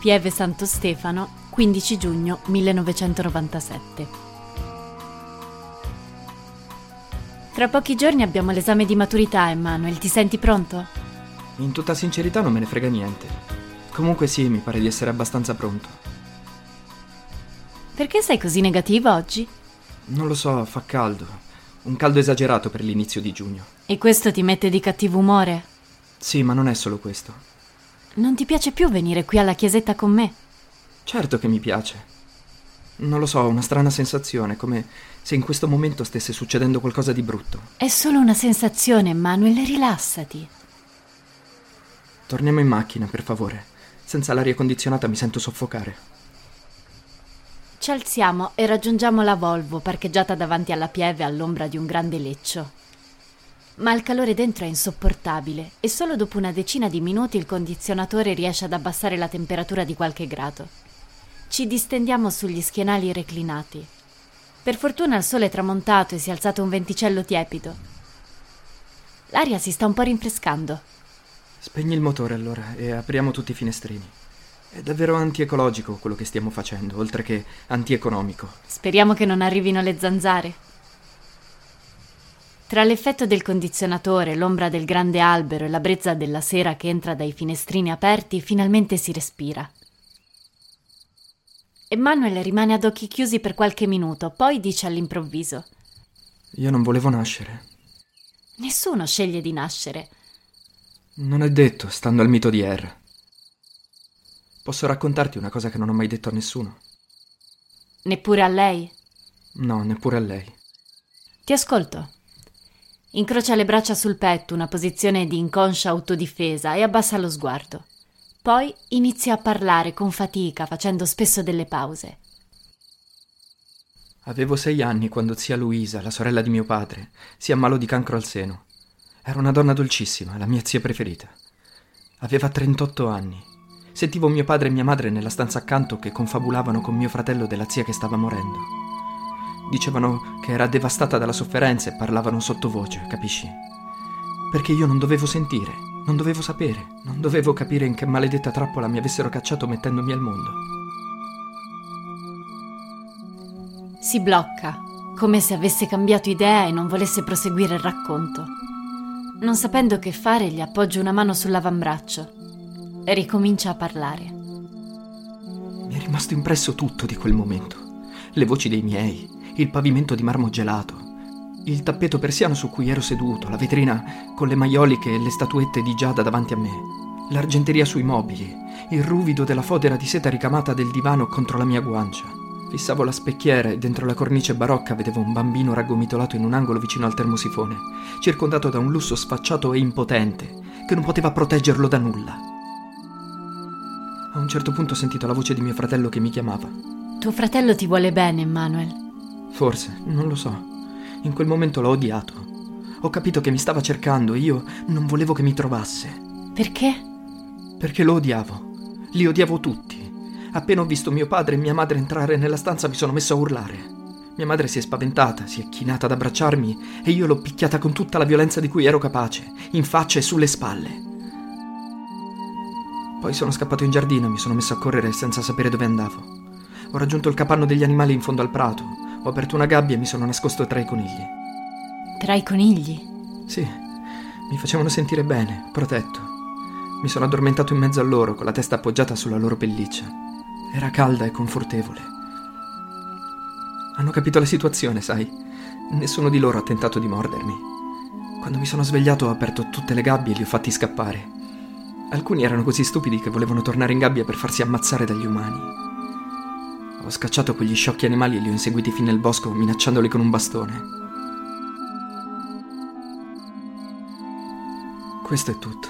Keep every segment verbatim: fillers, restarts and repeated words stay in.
Pieve Santo Stefano, quindici giugno millenovecentonovantasette. Tra pochi giorni abbiamo l'esame di maturità, Emanuel. Ti senti pronto? In tutta sincerità non me ne frega niente. Comunque sì, mi pare di essere abbastanza pronto. Perché sei così negativa oggi? Non lo so, fa caldo. Un caldo esagerato per l'inizio di giugno. E questo ti mette di cattivo umore? Sì, ma non è solo questo. Non ti piace più venire qui alla chiesetta con me? Certo che mi piace. Non lo so, ho una strana sensazione, come se in questo momento stesse succedendo qualcosa di brutto. È solo una sensazione, Emanuel, rilassati. Torniamo in macchina, per favore. Senza l'aria condizionata mi sento soffocare. Ci alziamo e raggiungiamo la Volvo, parcheggiata davanti alla Pieve all'ombra di un grande leccio. Ma il calore dentro è insopportabile e solo dopo una decina di minuti il condizionatore riesce ad abbassare la temperatura di qualche grado. Ci distendiamo sugli schienali reclinati. Per fortuna il sole è tramontato e si è alzato un venticello tiepido. L'aria si sta un po' rinfrescando. Spegni il motore allora e apriamo tutti i finestrini. È davvero antiecologico quello che stiamo facendo, oltre che antieconomico. Speriamo che non arrivino le zanzare. Tra l'effetto del condizionatore, l'ombra del grande albero e la brezza della sera che entra dai finestrini aperti, finalmente si respira. Emanuel rimane ad occhi chiusi per qualche minuto, poi dice all'improvviso: Io non volevo nascere. Nessuno sceglie di nascere. Non è detto, stando al mito di Er. Posso raccontarti una cosa che non ho mai detto a nessuno? Neppure a lei? No, neppure a lei. Ti ascolto. Incrocia le braccia sul petto, una posizione di inconscia autodifesa, e abbassa lo sguardo. Poi inizia a parlare con fatica, facendo spesso delle pause. Avevo sei anni quando zia Luisa, la sorella di mio padre, si ammalò di cancro al seno. Era una donna dolcissima, la mia zia preferita. Aveva trentotto anni. Sentivo mio padre e mia madre nella stanza accanto che confabulavano con mio fratello della zia che stava morendo. Dicevano che era devastata dalla sofferenza e parlavano sottovoce, capisci? Perché io non dovevo sentire, non dovevo sapere, non dovevo capire in che maledetta trappola mi avessero cacciato mettendomi al mondo. Si blocca, come se avesse cambiato idea e non volesse proseguire il racconto. Non sapendo che fare, gli appoggio una mano sull'avambraccio e ricomincia a parlare. Mi è rimasto impresso tutto di quel momento. Le voci dei miei, il pavimento di marmo gelato, il tappeto persiano su cui ero seduto, la vetrina con le maioliche e le statuette di giada davanti a me, l'argenteria sui mobili, il ruvido della fodera di seta ricamata del divano contro la mia guancia. Fissavo la specchiera e dentro la cornice barocca vedevo un bambino raggomitolato in un angolo vicino al termosifone, circondato da un lusso sfacciato e impotente, che non poteva proteggerlo da nulla. A un certo punto ho sentito la voce di mio fratello che mi chiamava. Tuo fratello ti vuole bene, Emanuel. Forse, non lo so. In quel momento l'ho odiato. Ho capito che mi stava cercando e io non volevo che mi trovasse. Perché? Perché lo odiavo. Li odiavo tutti. Appena ho visto mio padre e mia madre entrare nella stanza mi sono messo a urlare. Mia madre si è spaventata, si è chinata ad abbracciarmi e io l'ho picchiata con tutta la violenza di cui ero capace, in faccia e sulle spalle. Poi sono scappato in giardino e mi sono messo a correre senza sapere dove andavo. Ho raggiunto il capanno degli animali in fondo al prato. Ho aperto una gabbia e mi sono nascosto tra i conigli. Tra i conigli? Sì, mi facevano sentire bene, protetto. Mi sono addormentato in mezzo a loro, con la testa appoggiata sulla loro pelliccia. Era calda e confortevole. Hanno capito la situazione, sai? Nessuno di loro ha tentato di mordermi. Quando mi sono svegliato ho aperto tutte le gabbie e li ho fatti scappare. Alcuni erano così stupidi che volevano tornare in gabbia per farsi ammazzare dagli umani. Ho scacciato quegli sciocchi animali e li ho inseguiti fin nel bosco, minacciandoli con un bastone. Questo è tutto.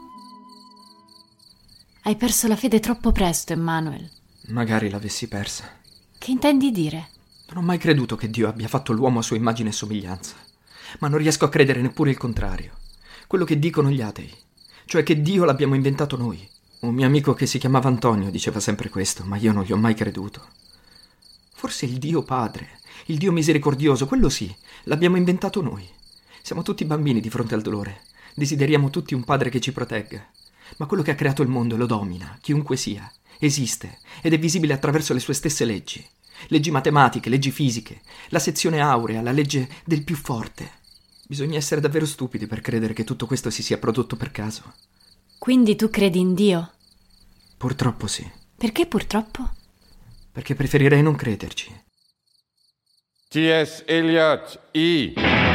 Hai perso la fede troppo presto, Emanuel. Magari l'avessi persa. Che intendi dire? Non ho mai creduto che Dio abbia fatto l'uomo a sua immagine e somiglianza. Ma non riesco a credere neppure il contrario. Quello che dicono gli atei. Cioè che Dio l'abbiamo inventato noi. Un mio amico che si chiamava Antonio diceva sempre questo, ma io non gli ho mai creduto. Forse il Dio Padre, il Dio misericordioso, quello sì, l'abbiamo inventato noi. Siamo tutti bambini di fronte al dolore. Desideriamo tutti un padre che ci protegga. Ma quello che ha creato il mondo lo domina, chiunque sia, esiste ed è visibile attraverso le sue stesse leggi. Leggi matematiche, leggi fisiche, la sezione aurea, la legge del più forte. Bisogna essere davvero stupidi per credere che tutto questo si sia prodotto per caso. Quindi tu credi in Dio? Purtroppo sì. Perché purtroppo? Perché preferirei non crederci. T S. Eliot, I.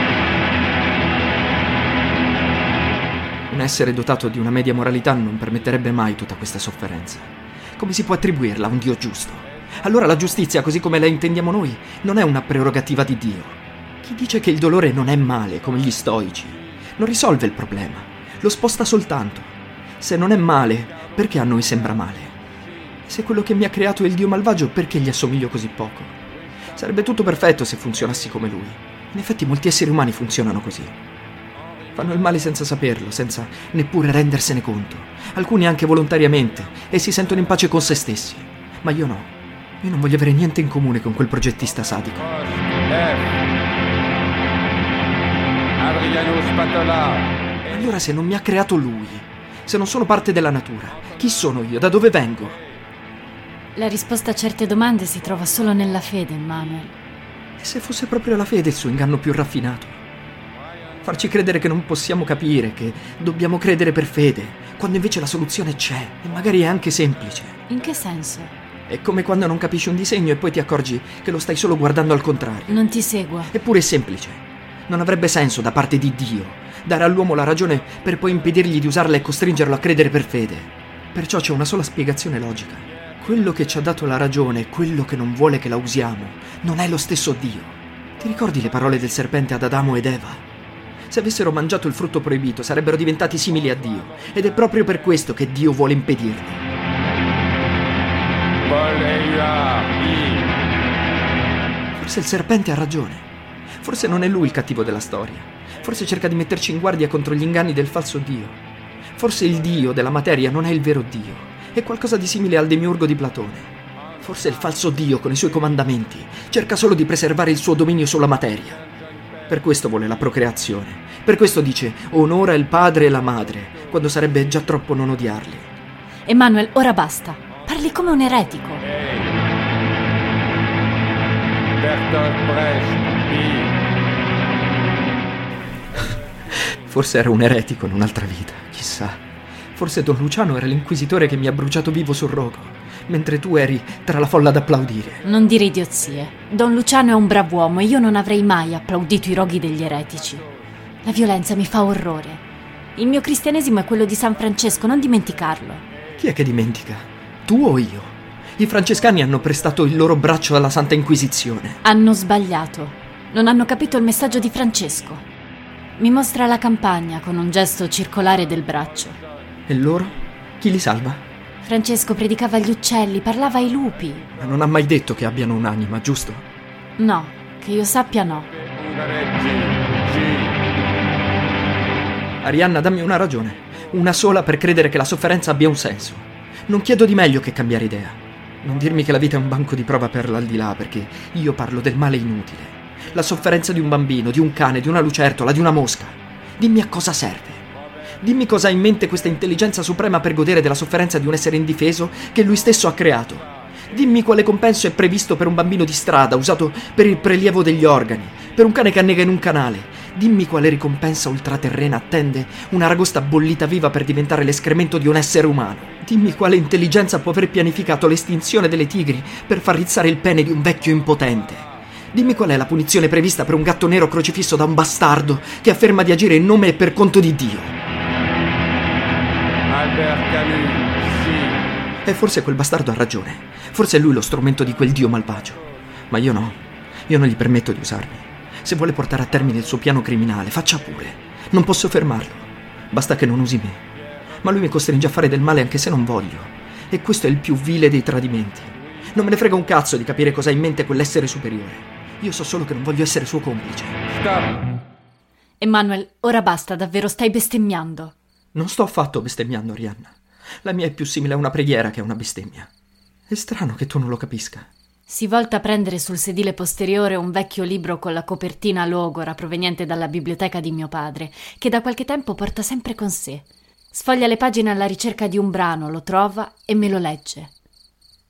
Un essere dotato di una media moralità non permetterebbe mai tutta questa sofferenza. Come si può attribuirla a un Dio giusto? Allora la giustizia, così come la intendiamo noi, non è una prerogativa di Dio. Chi dice che il dolore non è male, come gli stoici, non risolve il problema, lo sposta soltanto. Se non è male, perché a noi sembra male? Se quello che mi ha creato è il Dio malvagio, perché gli assomiglio così poco? Sarebbe tutto perfetto se funzionassi come lui. In effetti molti esseri umani funzionano così. Fanno il male senza saperlo, senza neppure rendersene conto. Alcuni anche volontariamente, e si sentono in pace con se stessi. Ma io no. Io non voglio avere niente in comune con quel progettista sadico. Adriano Spatola. Allora se non mi ha creato lui, se non sono parte della natura, chi sono io? Da dove vengo? La risposta a certe domande si trova solo nella fede, Emmanuel. E se fosse proprio la fede il suo inganno più raffinato? Farci credere che non possiamo capire, che dobbiamo credere per fede, quando invece la soluzione c'è, e magari è anche semplice. In che senso? È come quando non capisci un disegno e poi ti accorgi che lo stai solo guardando al contrario. Non ti seguo. Eppure è semplice. Non avrebbe senso da parte di Dio dare all'uomo la ragione per poi impedirgli di usarla e costringerlo a credere per fede. Perciò c'è una sola spiegazione logica. Quello che ci ha dato la ragione e quello che non vuole che la usiamo non è lo stesso Dio. Ti ricordi le parole del serpente ad Adamo ed Eva? Se avessero mangiato il frutto proibito sarebbero diventati simili a Dio, ed è proprio per questo che Dio vuole impedirlo. Forse il serpente ha ragione. Forse non è lui il cattivo della storia. Forse cerca di metterci in guardia contro gli inganni del falso Dio. Forse il Dio della materia non è il vero Dio. È qualcosa di simile al demiurgo di Platone. Forse il falso Dio, con i suoi comandamenti, cerca solo di preservare il suo dominio sulla materia. Per questo vuole la procreazione. Per questo dice onora il padre e la madre, quando sarebbe già troppo non odiarli. Emmanuel, ora basta. Parli come un eretico. Bertolt Brecht, I. Forse ero un eretico in un'altra vita, chissà. Forse Don Luciano era l'inquisitore che mi ha bruciato vivo sul rogo, mentre tu eri tra la folla ad applaudire. Non dire idiozie. Don Luciano è un brav'uomo e io non avrei mai applaudito i roghi degli eretici. La violenza mi fa orrore. Il mio cristianesimo è quello di San Francesco, non dimenticarlo. Chi è che dimentica? Tu o io? I francescani hanno prestato il loro braccio alla Santa Inquisizione. Hanno sbagliato. Non hanno capito il messaggio di Francesco. Mi mostra la campagna con un gesto circolare del braccio. E loro? Chi li salva? Francesco predicava agli uccelli, parlava ai lupi. Ma non ha mai detto che abbiano un'anima, giusto? No, che io sappia no. Arianna, dammi una ragione. Una sola per credere che la sofferenza abbia un senso. Non chiedo di meglio che cambiare idea. Non dirmi che la vita è un banco di prova per l'aldilà, perché io parlo del male inutile. La sofferenza di un bambino, di un cane, di una lucertola, di una mosca. Dimmi a cosa serve. Dimmi cosa ha in mente questa intelligenza suprema per godere della sofferenza di un essere indifeso che lui stesso ha creato. Dimmi quale compenso è previsto per un bambino di strada usato per il prelievo degli organi, per un cane che annega in un canale. Dimmi quale ricompensa ultraterrena attende un'aragosta bollita viva per diventare l'escremento di un essere umano. Dimmi quale intelligenza può aver pianificato l'estinzione delle tigri per far rizzare il pene di un vecchio impotente. Dimmi qual è la punizione prevista per un gatto nero crocifisso da un bastardo che afferma di agire in nome e per conto di Dio. Albert Camus, sì. E forse quel bastardo ha ragione. Forse è lui lo strumento di quel Dio malvagio. Ma io no. Io non gli permetto di usarmi. Se vuole portare a termine il suo piano criminale, faccia pure. Non posso fermarlo. Basta che non usi me. Ma lui mi costringe a fare del male anche se non voglio. E questo è il più vile dei tradimenti. Non me ne frega un cazzo di capire cosa ha in mente quell'essere superiore. Io so solo che non voglio essere suo complice. Stop. Emmanuel, ora basta, davvero stai bestemmiando. Non sto affatto bestemmiando, Arianna. La mia è più simile a una preghiera che a una bestemmia. È strano che tu non lo capisca. Si volta a prendere sul sedile posteriore un vecchio libro con la copertina logora proveniente dalla biblioteca di mio padre, che da qualche tempo porta sempre con sé. Sfoglia le pagine alla ricerca di un brano, lo trova e me lo legge.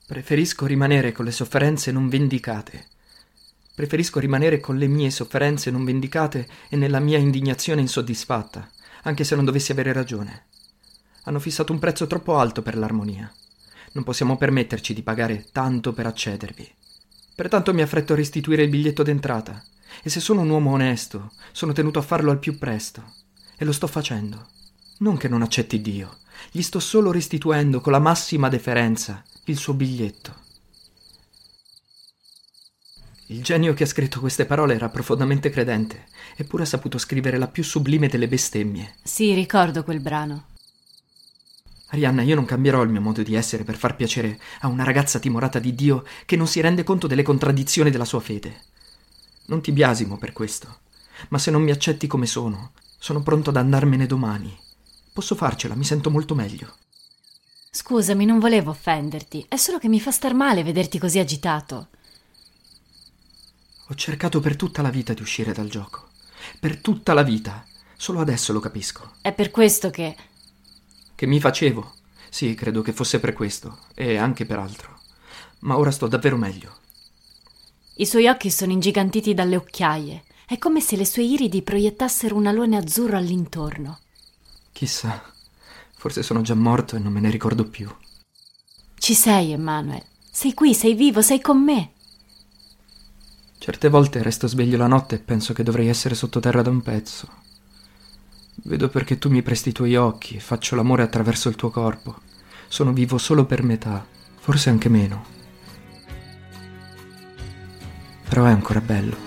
Preferisco rimanere con le sofferenze non vendicate. Preferisco rimanere con le mie sofferenze non vendicate e nella mia indignazione insoddisfatta, anche se non dovessi avere ragione. Hanno fissato un prezzo troppo alto per l'armonia. Non possiamo permetterci di pagare tanto per accedervi. Pertanto mi affretto a restituire il biglietto d'entrata, e se sono un uomo onesto, sono tenuto a farlo al più presto. E lo sto facendo. Non che non accetti Dio, gli sto solo restituendo con la massima deferenza il suo biglietto. Il genio che ha scritto queste parole era profondamente credente, eppure ha saputo scrivere la più sublime delle bestemmie. Sì, ricordo quel brano. Arianna, io non cambierò il mio modo di essere per far piacere a una ragazza timorata di Dio che non si rende conto delle contraddizioni della sua fede. Non ti biasimo per questo, ma se non mi accetti come sono, sono pronto ad andarmene domani. Posso farcela, mi sento molto meglio. Scusami, non volevo offenderti, è solo che mi fa star male vederti così agitato. Ho cercato per tutta la vita di uscire dal gioco. Per tutta la vita. Solo adesso lo capisco. È per questo che... Che mi facevo. Sì, credo che fosse per questo. E anche per altro. Ma ora sto davvero meglio. I suoi occhi sono ingigantiti dalle occhiaie. È come se le sue iridi proiettassero un alone azzurro all'intorno. Chissà. Forse sono già morto e non me ne ricordo più. Ci sei, Emmanuel. Sei qui, sei vivo, sei con me. Certe volte resto sveglio la notte e penso che dovrei essere sottoterra da un pezzo. Vedo perché tu mi presti i tuoi occhi e faccio l'amore attraverso il tuo corpo. Sono vivo solo per metà, forse anche meno. Però è ancora bello.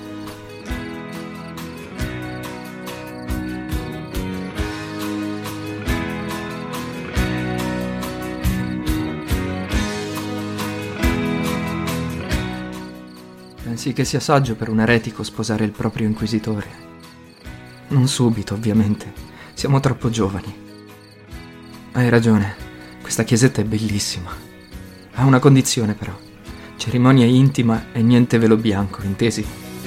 Pensi che sia saggio per un eretico sposare il proprio inquisitore? Non subito, ovviamente. Siamo troppo giovani. Hai ragione, questa chiesetta è bellissima. Ha una condizione però. Cerimonia intima e niente velo bianco, intesi?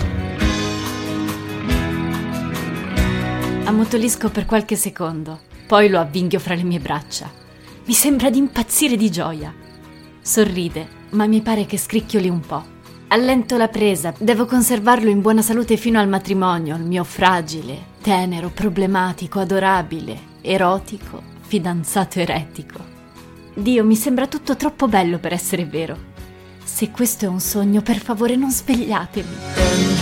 Ammutolisco per qualche secondo, poi lo avvinghio fra le mie braccia. Mi sembra di impazzire di gioia. Sorride, ma mi pare che scricchioli un po'. Allento la presa, devo conservarlo in buona salute fino al matrimonio, il mio fragile, tenero, problematico, adorabile, erotico, fidanzato eretico. Dio, mi sembra tutto troppo bello per essere vero. Se questo è un sogno, per favore non svegliatemi.